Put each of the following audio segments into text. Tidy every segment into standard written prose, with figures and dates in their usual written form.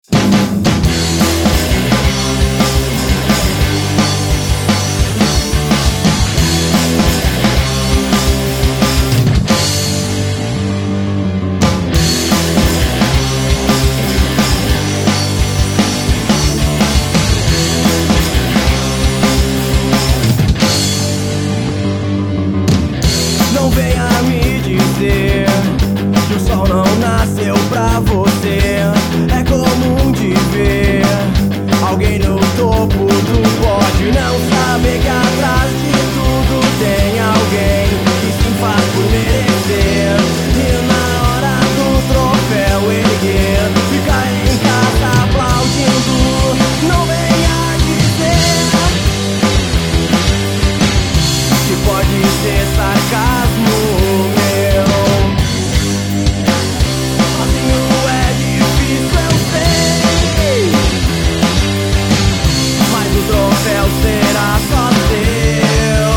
Não venha me dizer que o sol não nasceu pra você. É comum de ver alguém no topo do pódio, não saber que atrás de tudo tem alguém que se faz por merecer. E na hora do troféu erguer, fica em casa aplaudindo. Não venha dizer que pode ser sarcasmo meu. Sozinho é difícil, eu sei, mas o troféu será só seu.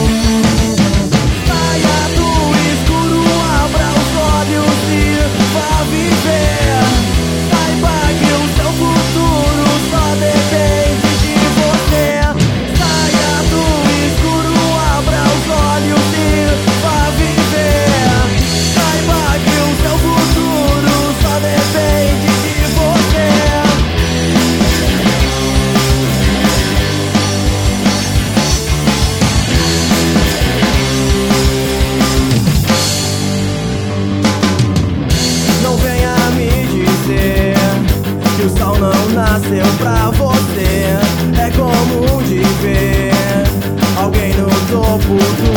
Saia do escuro, abra os olhos e vá viver. Saiba que o seu futuro só depende de você. Saia do escuro, abra os olhos e vá viver. Saiba que o seu futuro só depende de você. Não venha me dizer que o sol não nasceu pra você. É comum de ver alguém no topo do